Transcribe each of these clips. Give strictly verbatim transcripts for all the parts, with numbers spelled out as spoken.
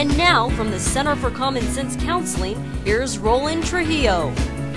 And now, from the Center for Common Sense Counseling, here's Roland Trujillo.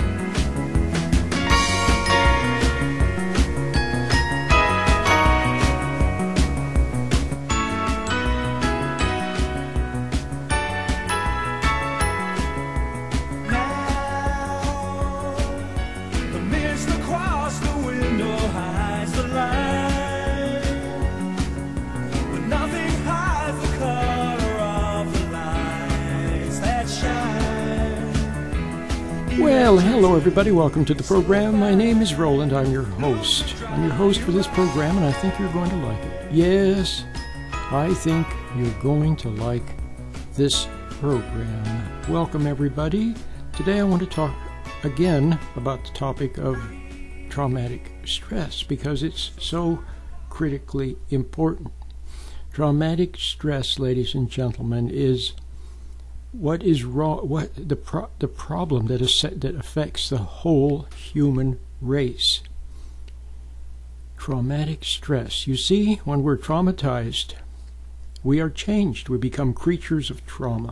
Well, hello everybody, welcome to the program. My name is Roland, I'm your host. I'm your host for this program and I think you're going to like it. Yes, I think you're going to like this program. Welcome everybody. Today I want to talk again about the topic of traumatic stress because it's so critically important. Traumatic stress, ladies and gentlemen, is What is wrong? What the pro, the problem that is that affects the whole human race? Traumatic stress. You see, when we're traumatized, we are changed. We become creatures of trauma.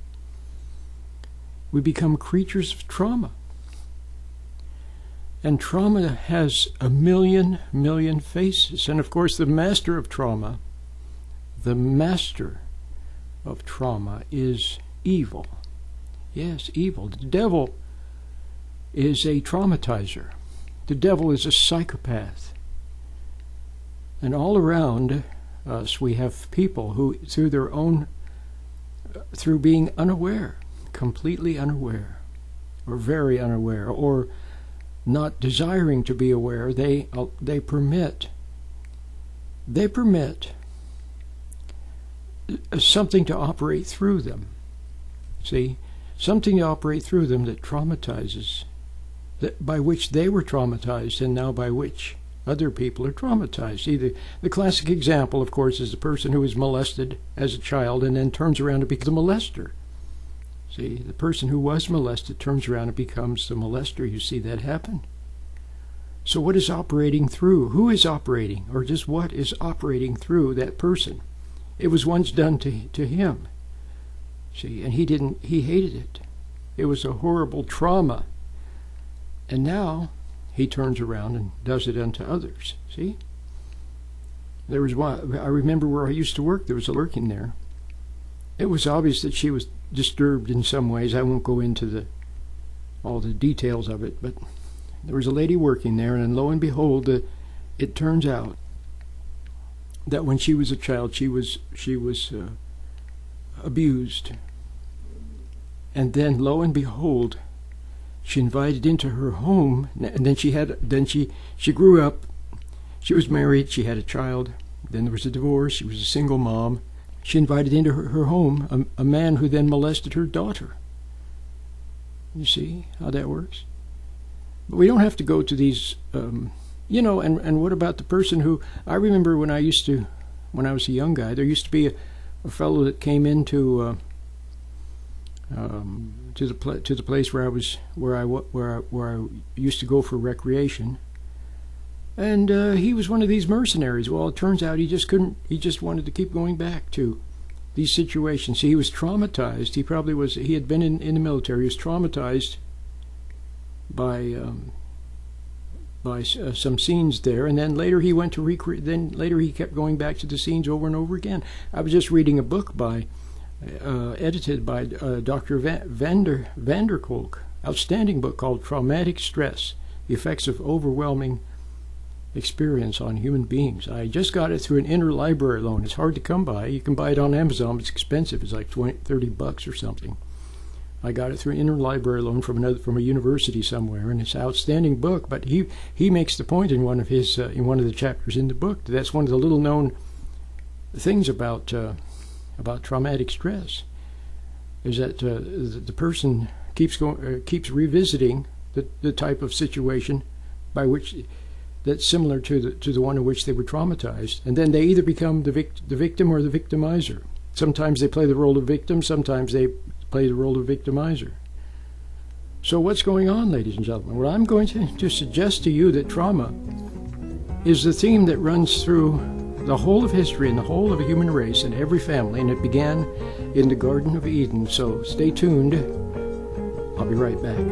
We become creatures of trauma. And trauma has a million, million faces. And of course, the master of trauma, the master of trauma is evil. Yes, evil. The devil is a traumatizer. The devil is a psychopath. And all around us we have people who, through their own, through being unaware, completely unaware, or very unaware, or not desiring to be aware, they uh, they permit, they permit something to operate through them. See, something to operate through them that traumatizes, that by which they were traumatized and now by which other people are traumatized. Either the classic example, of course, is the person who was molested as a child and then turns around and becomes a molester. See, the person who was molested turns around and becomes the molester. You see that happen? So what is operating through? Who is operating? Or just what is operating through that person? It was once done to, to him. See, and he didn't, he hated it. It was a horrible trauma. And now he turns around and does it unto others. See? There was one, I remember where I used to work, there was a working there. It was obvious that she was disturbed in some ways. I won't go into the all the details of it, but there was a lady working there, and lo and behold, uh, it turns out that when she was a child, she was, she was, uh, abused, and then lo and behold, she invited into her home, and then she had then she she grew up, she was married, she had a child, then there was a divorce, she was a single mom. She invited into her, her home a, a man who then molested her daughter. You see how that works? But we don't have to go to these um, you know, and and what about the person who, I remember when I used to when I was a young guy, there used to be a A fellow that came into uh, um, to the pl- to the place where I was where I where I, where I used to go for recreation, and uh, he was one of these mercenaries. Well, it turns out he just couldn't. He just wanted to keep going back to these situations. See, he was traumatized. He probably was. He had been in, in the military. He was traumatized by um, by uh, some scenes there, and then later he went to recreate. Then later he kept going back to the scenes over and over again. I was just reading a book by, uh, edited by uh, Doctor Va- Vander Vanderkolk, outstanding book called "Traumatic Stress: The Effects of Overwhelming Experience on Human Beings." I just got it through an interlibrary loan. It's hard to come by. You can buy it on Amazon. It's expensive. It's like twenty, thirty bucks or something. I got it through an interlibrary loan from another from a university somewhere, and it's an outstanding book. But he he makes the point in one of his uh, in one of the chapters in the book that that's one of the little known things about uh, about traumatic stress is that uh, the person keeps going uh, keeps revisiting the the type of situation by which that's similar to the to the one in which they were traumatized, and then they either become the vict- the victim or the victimizer. Sometimes they play the role of victim. Sometimes they play the role of victimizer. So what's going on, ladies and gentlemen? Well, I'm going to, to suggest to you that trauma is the theme that runs through the whole of history and the whole of the human race and every family, and it began in the Garden of Eden. So stay tuned. I'll be right back.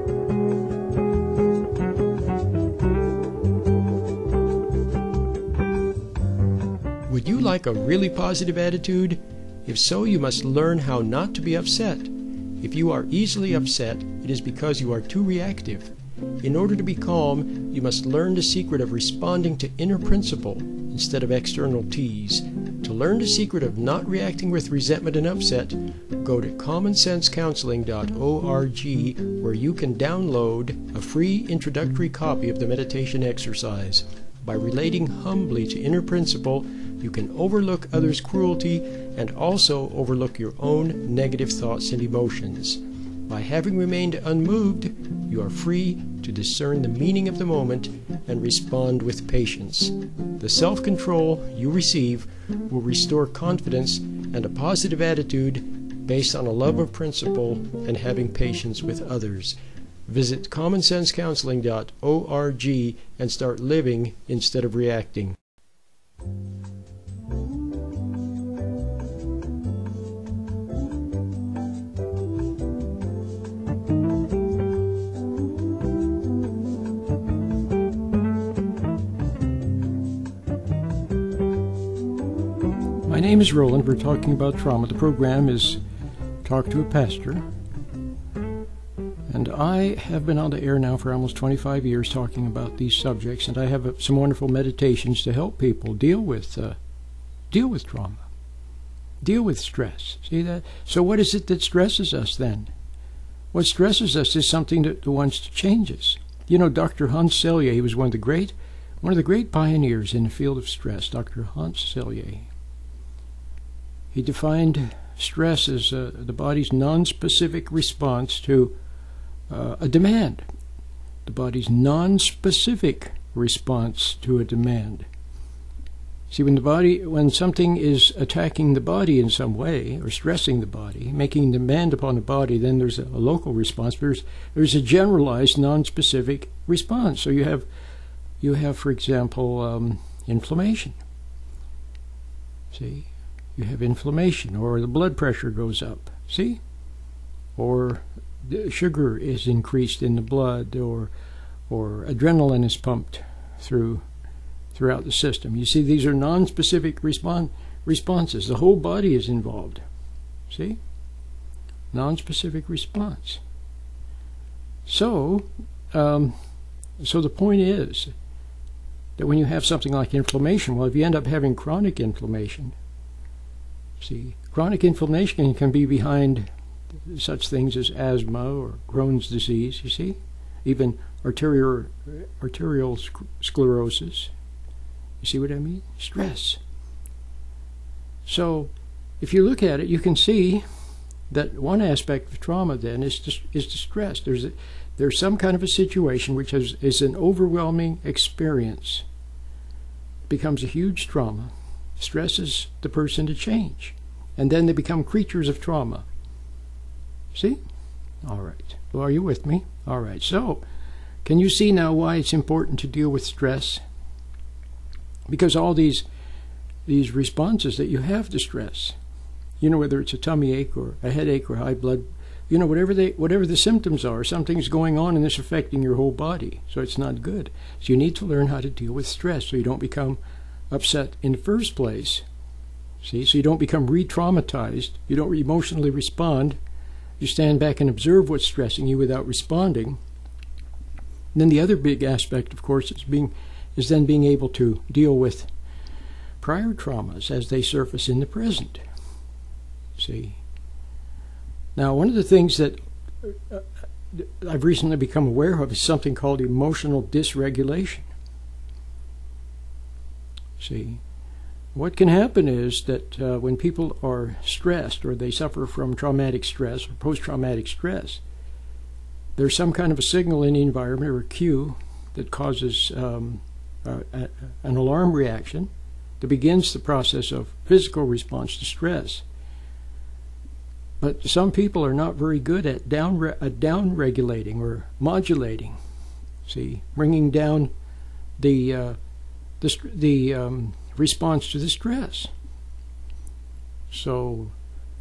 Would you like a really positive attitude? If so, you must learn how not to be upset. If you are easily upset, it is because you are too reactive. In order to be calm, you must learn the secret of responding to inner principle instead of external tease. To learn the secret of not reacting with resentment and upset, go to common sense counseling dot org, where you can download a free introductory copy of the meditation exercise. By relating humbly to inner principle, you can overlook others' cruelty and also overlook your own negative thoughts and emotions. By having remained unmoved, you are free to discern the meaning of the moment and respond with patience. The self-control you receive will restore confidence and a positive attitude based on a love of principle and having patience with others. Visit common sense counseling dot org and start living instead of reacting. My name is Roland. We're talking about trauma. The program is Talk to a Pastor. And I have been on the air now for almost twenty-five years talking about these subjects, and I have some wonderful meditations to help people deal with uh, deal with trauma, deal with stress. See that? So what is it that stresses us then? What stresses us is something that wants to change us. You know, Doctor Hans Selye, he was one of the great, one of the great pioneers in the field of stress. Doctor Hans Selye. He defined stress as uh, the body's non-specific response to uh, a demand. The body's non-specific response to a demand. See, when the body, when something is attacking the body in some way, or stressing the body, making a demand upon the body, then there's a, a local response. There's there's a generalized, non-specific response. So you have, you have, for example, um, inflammation. See. You have inflammation, or the blood pressure goes up, see? Or the sugar is increased in the blood, or or adrenaline is pumped through throughout the system. You see, these are non-specific respon- responses. The whole body is involved, see? Non-specific response. So, um, so the point is that when you have something like inflammation, well, if you end up having chronic inflammation, see, chronic inflammation can be behind such things as asthma or Crohn's disease, you see, even arterial, arterial sc- sclerosis. You see what I mean? Stress. So, if you look at it, you can see that one aspect of trauma then is to, is to stress. There's a, there's some kind of a situation which is, is an overwhelming experience, becomes a huge trauma, stresses the person to change, and then they become creatures of trauma. See? All right. Well, are you with me? All right. So, can you see now why it's important to deal with stress? Because all these these responses that you have to stress, you know, whether it's a tummy ache or a headache or high blood, you know, whatever they whatever the symptoms are, something's going on and it's affecting your whole body. So it's not good. So you need to learn how to deal with stress so you don't become upset in the first place. See, so you don't become re-traumatized. You don't emotionally respond. You stand back and observe what's stressing you without responding. And then the other big aspect, of course, is being is then being able to deal with prior traumas as they surface in the present. See. Now, one of the things that uh, I've recently become aware of is something called emotional dysregulation. See, what can happen is that uh, when people are stressed or they suffer from traumatic stress or post-traumatic stress, there's some kind of a signal in the environment or a cue that causes um, uh, a, an alarm reaction that begins the process of physical response to stress. But some people are not very good at down re- at down regulating or modulating. See, bringing down the uh, the the um, response to the stress. So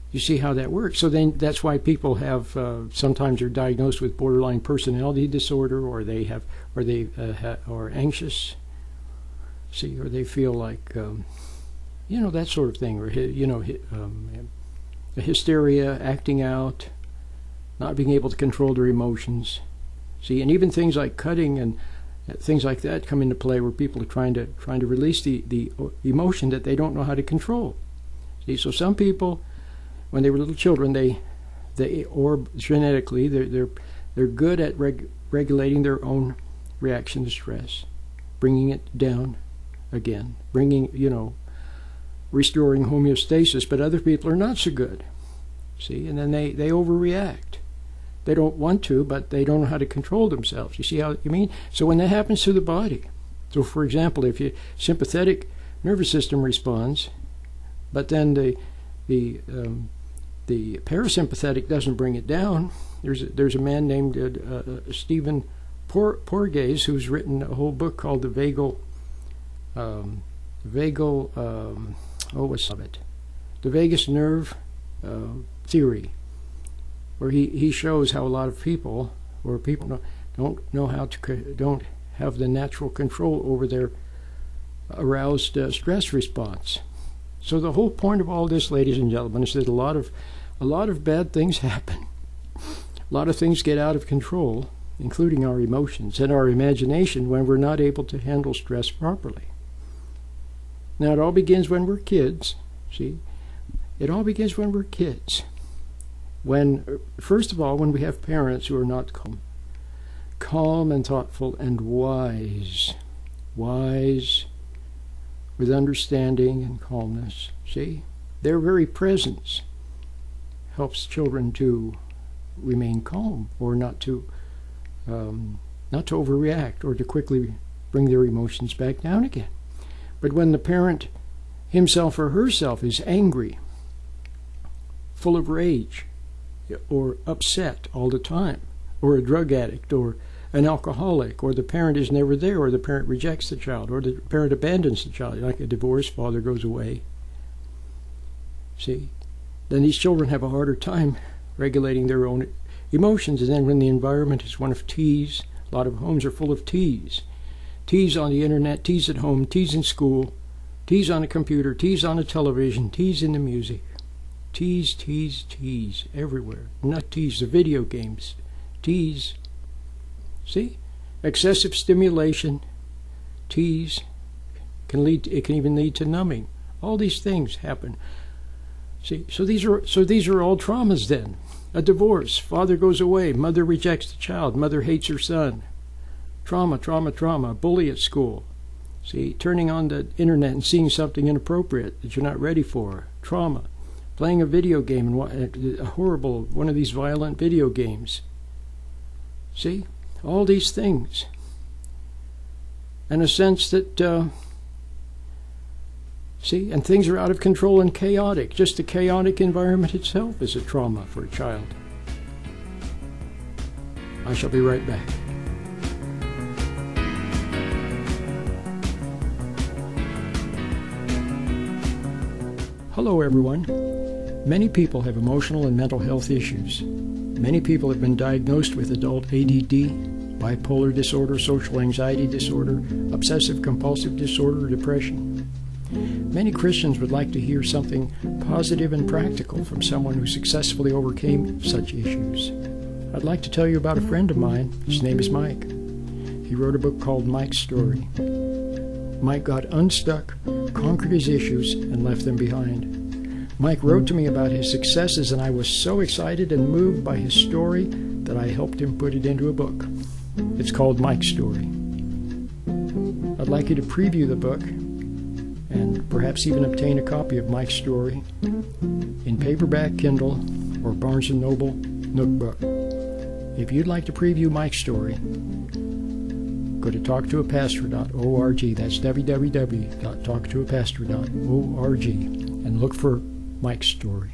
You see how that works. So then that's why people have uh, sometimes are diagnosed with borderline personality disorder, or they have, or they uh, ha- are anxious. See, or they feel like, um, you know, that sort of thing, or you know, um, hysteria, acting out, not being able to control their emotions. See, and even things like cutting and things like that come into play, where people are trying to trying to release the the emotion that they don't know how to control. See, so some people, when they were little children, they, they or genetically, they're they're they're good at reg- regulating their own reaction to stress, bringing it down again, bringing you know, restoring homeostasis. But other people are not so good. See, and then they they overreact. They don't want to, but they don't know how to control themselves. You see how you mean? So when that happens to the body, so for example, if your sympathetic nervous system responds, but then the the um, the parasympathetic doesn't bring it down. There's a, there's a man named uh, uh, Stephen Por- Porges who's written a whole book called the vagal um, vagal um, oh what's of it the vagus nerve uh, theory, where he, he shows how a lot of people, or people don't, don't know how to don't have the natural control over their aroused uh, stress response. So the whole point of all this, ladies and gentlemen, is that a lot of a lot of bad things happen. A lot of things get out of control, including our emotions and our imagination, when we're not able to handle stress properly. Now, it all begins when we're kids. See, it all begins when we're kids. When, first of all, when we have parents who are not calm, calm and thoughtful and wise, wise with understanding and calmness. See, their very presence helps children to remain calm, or not to um, not to overreact, or to quickly bring their emotions back down again. But when the parent himself or herself is angry, full of rage, or upset all the time, or a drug addict, or an alcoholic, or the parent is never there, or the parent rejects the child, or the parent abandons the child, like a divorce, father goes away. See, then these children have a harder time regulating their own emotions. And then when the environment is one of tease, a lot of homes are full of tease. Tease on the internet, tease at home, tease in school, tease on a computer, tease on a television, tease in the music. Tease, tease, tease everywhere. Not tease the video games. Tease. See? Excessive stimulation, tease, can lead to, it can even lead to numbing. All these things happen. See, so these are so these are all traumas then. A divorce, father goes away, mother rejects the child, mother hates her son. Trauma, trauma, trauma, bully at school. See, turning on the internet and seeing something inappropriate that you're not ready for. Trauma. Playing a video game, and a horrible, one of these violent video games. See, all these things. And a sense that, uh, see, and things are out of control and chaotic. Just the chaotic environment itself is a trauma for a child. I shall be right back. Hello, everyone. Many people have emotional and mental health issues. Many people have been diagnosed with adult A D D, bipolar disorder, social anxiety disorder, obsessive-compulsive disorder, or depression. Many Christians would like to hear something positive and practical from someone who successfully overcame such issues. I'd like to tell you about a friend of mine. His name is Mike. He wrote a book called Mike's Story. Mike got unstuck, conquered his issues, and left them behind. Mike wrote to me about his successes, and I was so excited and moved by his story that I helped him put it into a book. It's called Mike's Story. I'd like you to preview the book and perhaps even obtain a copy of Mike's Story in paperback, Kindle, or Barnes and Noble Nook Book. If you'd like to preview Mike's Story, go to talk to a pastor dot org. That's w w w dot talk to a pastor dot org, and look for Mike's Story.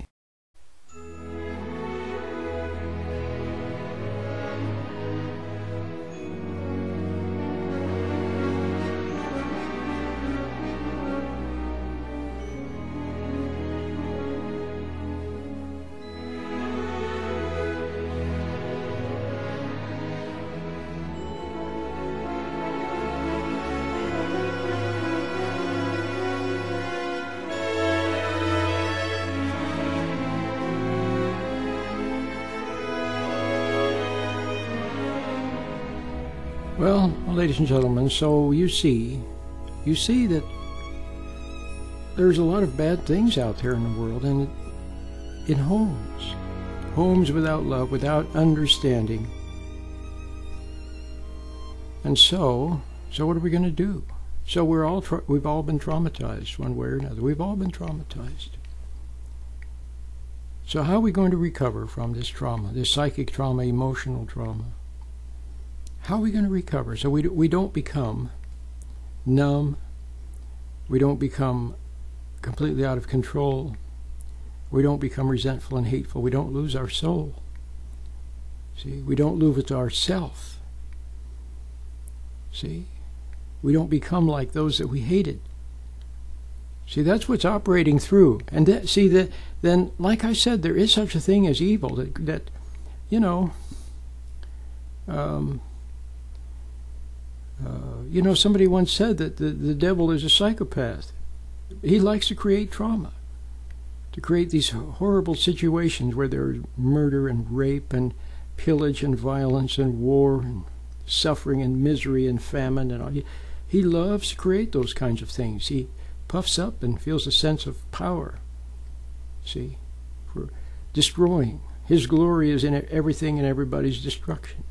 Well, ladies and gentlemen, so you see, you see that there's a lot of bad things out there in the world, and in homes, homes without love, without understanding. And so, so what are we going to do? So we're all tra- we've all been traumatized one way or another. We've all been traumatized. So how are we going to recover from this trauma, this psychic trauma, emotional trauma? How are we going to recover so we do, we don't become numb, we don't become completely out of control, we don't become resentful and hateful, we don't lose our soul. See, we don't lose our self. See, we don't become like those that we hated. See, that's what's operating through. And that, see, that then, like I said, there is such a thing as evil that, that you know, um, uh, you know, somebody once said that the, the devil is a psychopath. He likes to create trauma, to create these horrible situations where there's murder and rape and pillage and violence and war and suffering and misery and famine and all. He, he loves to create those kinds of things. He puffs up and feels a sense of power, see, for destroying. His glory is in everything and everybody's destruction.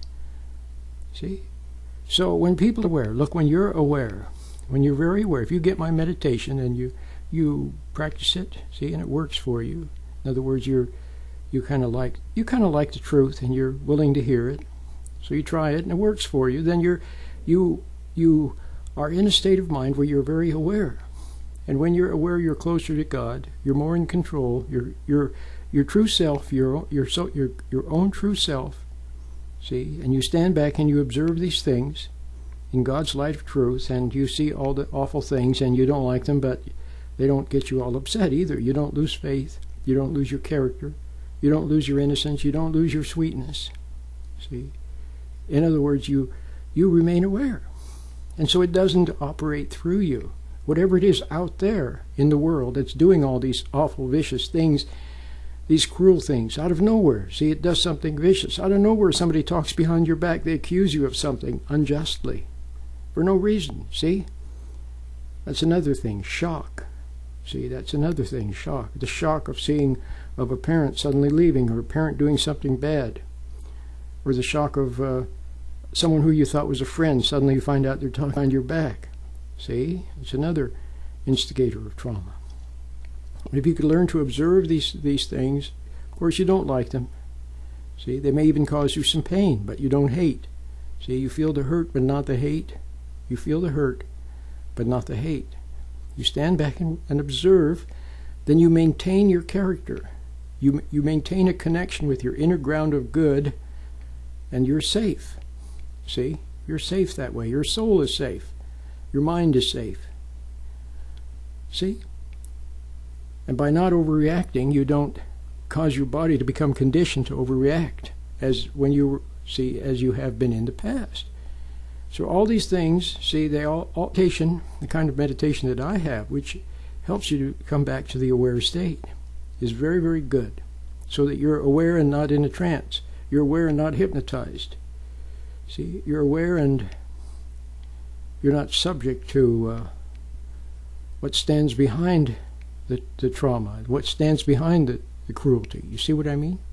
See? So when people are aware, look, when you're aware, when you're very aware, if you get my meditation and you you practice it, see, and it works for you. In other words, you're you kind of like you kind of like the truth and you're willing to hear it. So you try it and it works for you, then you're you you are in a state of mind where you're very aware. And when you're aware, you're closer to God. You're more in control. Your your your true self, your your so your your own true self. See, and you stand back and you observe these things in God's light of truth, and you see all the awful things, and you don't like them, but they don't get you all upset either. You don't lose faith. You don't lose your character. You don't lose your innocence. You don't lose your sweetness. See, in other words, you you remain aware, and so it doesn't operate through you. Whatever it is out there in the world that's doing all these awful, vicious things, these cruel things, out of nowhere. See, it does something vicious. Out of nowhere, somebody talks behind your back. They accuse you of something unjustly for no reason. See? That's another thing. Shock. See, that's another thing. Shock. The shock of seeing, of a parent suddenly leaving, or a parent doing something bad. Or the shock of uh, someone who you thought was a friend. Suddenly you find out they're talking behind your back. See, it's another instigator of trauma. If you could learn to observe these these things, of course you don't like them. See, they may even cause you some pain, but you don't hate. See, you feel the hurt, but not the hate. You feel the hurt, but not the hate. You stand back and, and observe, then you maintain your character. You you maintain a connection with your inner ground of good, and you're safe. See, you're safe that way. Your soul is safe. Your mind is safe. See? And by not overreacting, you don't cause your body to become conditioned to overreact, as when you see, as you have been in the past. So all these things, see, they all, all meditation, the kind of meditation that I have, which helps you to come back to the aware state, is very, very good, so that you're aware and not in a trance. You're aware and not hypnotized. See, you're aware and you're not subject to uh, what stands behind the, the trauma, what stands behind the, the cruelty. You see what I mean?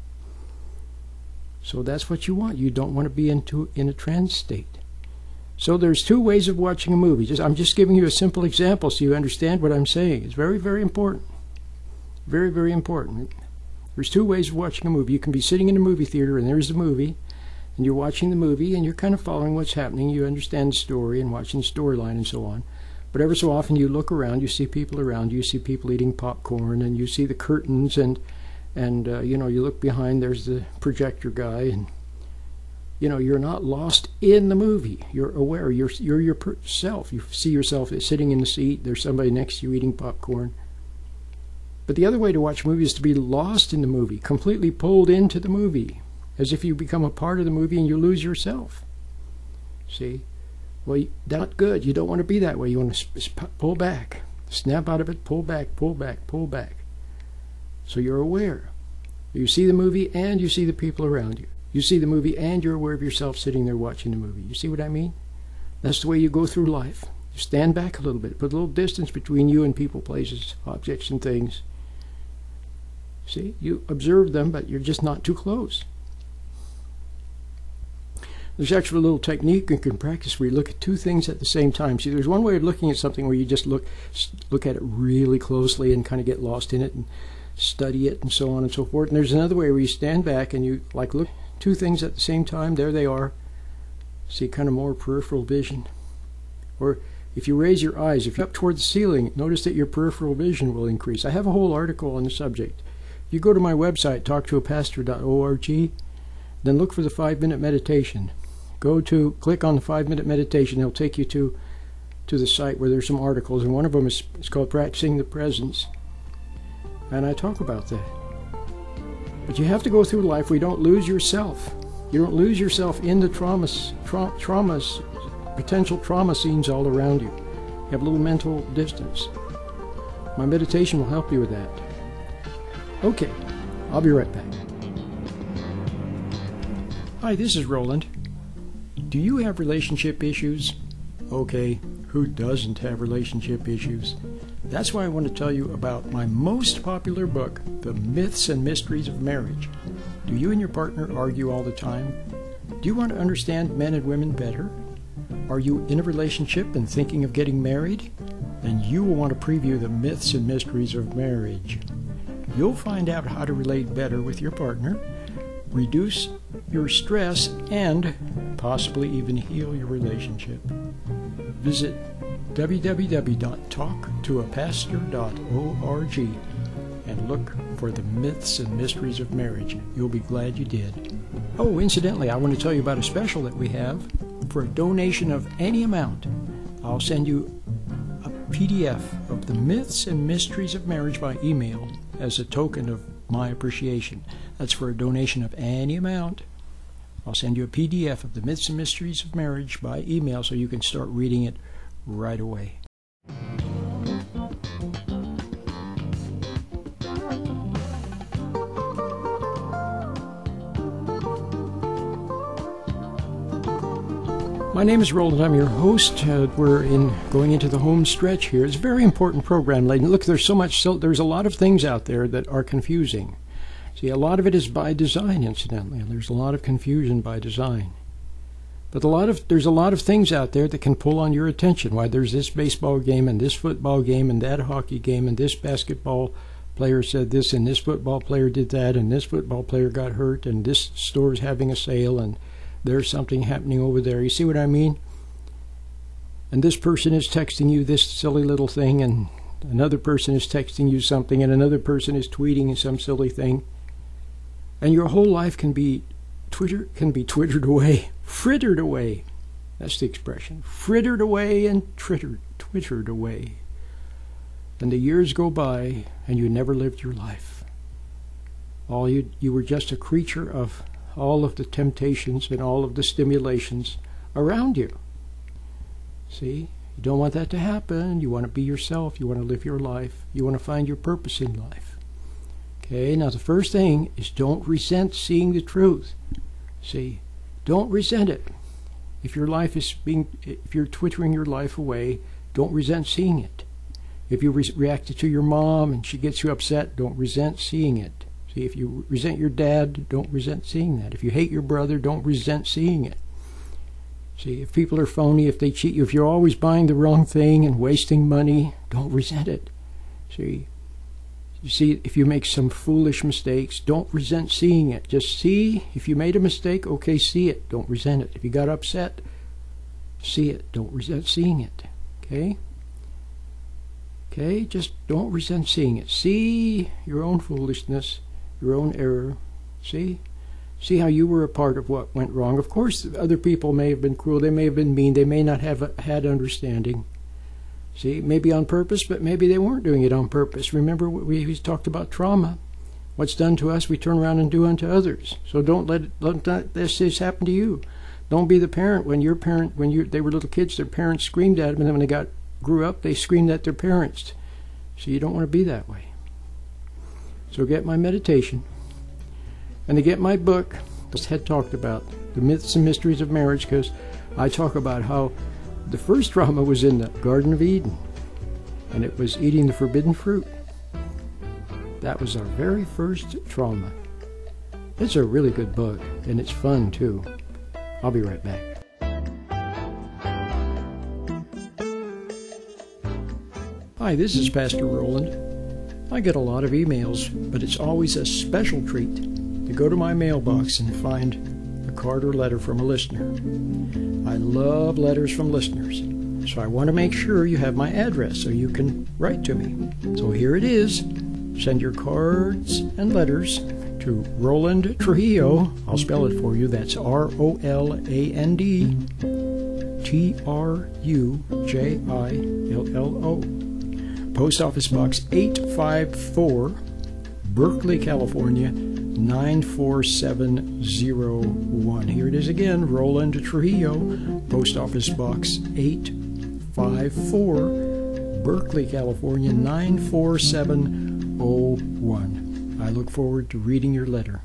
So that's what you want. You don't want to be into in a trance state. So there's two ways of watching a movie. Just, I'm just giving you a simple example so you understand what I'm saying. It's very, very important. Very, very important. There's two ways of watching a movie. You can be sitting in a movie theater and there's the movie, and you're watching the movie and you're kind of following what's happening. You understand the story and watching the storyline and so on. But ever so often you look around, you see people around you, you see people eating popcorn, and you see the curtains, and and uh, you know, you look behind, there's the projector guy, and you know, you're not lost in the movie. You're aware. You're you're yourself. You see yourself sitting in the seat. There's somebody next to you eating popcorn. But the other way to watch a movie is to be lost in the movie, completely pulled into the movie, as if you become a part of the movie and you lose yourself. See? Well, that's not good. You don't want to be that way. You want to pull back. Snap out of it, pull back, pull back, pull back. So you're aware. You see the movie and you see the people around you. You see the movie and you're aware of yourself sitting there watching the movie. You see what I mean? That's the way you go through life. You stand back a little bit, put a little distance between you and people, places, objects, and things. See, you observe them, but you're just not too close. There's actually a little technique you can practice where you look at two things at the same time. See, there's one way of looking at something where you just look look at it really closely and kind of get lost in it and study it and so on and so forth. And there's another way where you stand back and you like look at two things at the same time. There they are. See, kind of more peripheral vision. Or if you raise your eyes, if you're up toward the ceiling, notice that your peripheral vision will increase. I have a whole article on the subject. If you go to my website, talk to a pastor dot org, then look for the five-minute meditation. Go to, click on the five-minute meditation. It'll take you to to the site where there's some articles, and one of them is, is called Practicing the Presence. And I talk about that. But you have to go through life where you don't lose yourself. You don't lose yourself in the traumas, tra traumas, potential trauma scenes all around you. You have a little mental distance. My meditation will help you with that. Okay, I'll be right back. Hi, this is Roland. Do you have relationship issues? Okay, who doesn't have relationship issues? That's why I want to tell you about my most popular book, The Myths and Mysteries of Marriage. Do you and your partner argue all the time? Do you want to understand men and women better? Are you in a relationship and thinking of getting married? Then you will want to preview The Myths and Mysteries of Marriage. You'll find out how to relate better with your partner, reduce your stress, and possibly even heal your relationship. Visit w w w dot talk to a pastor dot org and look for The Myths and Mysteries of Marriage. You'll be glad you did. Oh, incidentally, I want to tell you about a special that we have. For a donation of any amount, I'll send you a P D F of The Myths and Mysteries of Marriage by email as a token of my appreciation. That's for a donation of any amount. I'll send you a P D F of The Myths and Mysteries of Marriage by email so you can start reading it right away. My name is Roland. I'm your host. Uh, we're in going into the home stretch here. It's a very important program, lady. Look, there's so much. So, there's a lot of things out there that are confusing. See, a lot of it is by design, incidentally. There's a lot of confusion by design. But a lot of there's a lot of things out there that can pull on your attention. Why there's this baseball game and this football game and that hockey game and this basketball player said this and this football player did that and this football player got hurt and this store's having a sale and there's something happening over there. You see what I mean? And this person is texting you this silly little thing, and another person is texting you something, and another person is tweeting some silly thing. And your whole life can be Twitter can be twittered away, frittered away. That's the expression. Frittered away and twittered, twittered away. And the years go by, and you never lived your life. All you you were just a creature of all of the temptations and all of the stimulations around you. See, you don't want that to happen. You want to be yourself. You want to live your life. You want to find your purpose in life. Okay, now the first thing is don't resent seeing the truth. See, don't resent it. If your life is being, if you're twittering your life away, don't resent seeing it. If you re- reacted to your mom and she gets you upset, don't resent seeing it. See, if you resent your dad, don't resent seeing that. If you hate your brother, don't resent seeing it. See, if people are phony, if they cheat you, if you're always buying the wrong thing and wasting money, don't resent it. See, you see, if you make some foolish mistakes, don't resent seeing it. Just see, if you made a mistake, okay, see it. Don't resent it. If you got upset, see it. Don't resent seeing it. Okay? Okay, just don't resent seeing it. See your own foolishness, your own error. See? See how you were a part of what went wrong. Of course, other people may have been cruel. They may have been mean. They may not have had understanding. See, maybe on purpose, but maybe they weren't doing it on purpose. Remember, we, we talked about trauma. What's done to us, we turn around and do unto others. So don't let, it, let this, this happen to you. Don't be the parent when your parent, when you they were little kids, their parents screamed at them, and then when they got grew up, they screamed at their parents. So you don't want to be that way. So get my meditation, and to get my book, as Ted talked about, The Myths and Mysteries of Marriage, because I talk about how the first trauma was in the Garden of Eden, and it was eating the forbidden fruit. That was our very first trauma. It's a really good book, and it's fun too. I'll be right back. Hi, this is Pastor Roland. I get a lot of emails, but it's always a special treat to go to my mailbox and find a card or letter from a listener. I love letters from listeners, so I want to make sure you have my address so you can write to me. So here it is. Send your cards and letters to Roland Trujillo. I'll spell it for you. That's R O L A N D T R U J I L L O. Post Office Box eight five four, Berkeley, California, nine four seven zero one. Here it is again, Roland Trujillo, Post Office Box eight five four, Berkeley, California, nine four seven zero one. I look forward to reading your letter.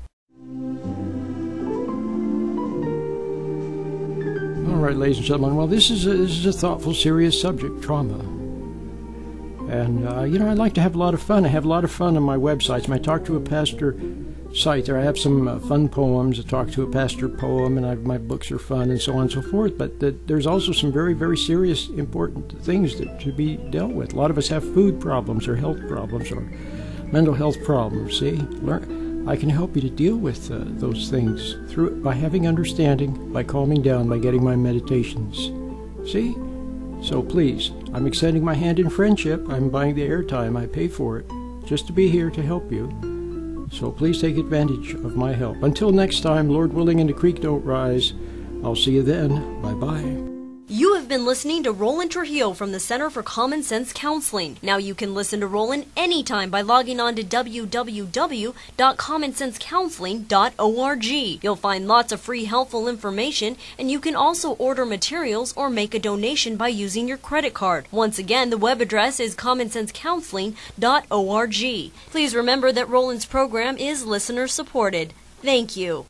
All right, ladies and gentlemen, well, this is a, this is a thoughtful, serious subject, trauma. And, uh, you know, I like to have a lot of fun. I have a lot of fun on my websites. My Talk to a Pastor site there, I have some uh, fun poems, a Talk to a Pastor poem, and I, my books are fun, and so on and so forth. But the, there's also some very, very serious, important things that should be dealt with. A lot of us have food problems or health problems or mental health problems. See, Learn, I can help you to deal with uh, those things through by having understanding, by calming down, by getting my meditations. See? So please, I'm extending my hand in friendship. I'm buying the airtime. I pay for it just to be here to help you. So please take advantage of my help. Until next time, Lord willing and the creek don't rise, I'll see you then. Bye-bye. You have been listening to Roland Trujillo from the Center for Common Sense Counseling. Now you can listen to Roland anytime by logging on to w w w dot common sense counseling dot org. You'll find lots of free helpful information, and you can also order materials or make a donation by using your credit card. Once again, the web address is common sense counseling dot org. Please remember that Roland's program is listener supported. Thank you.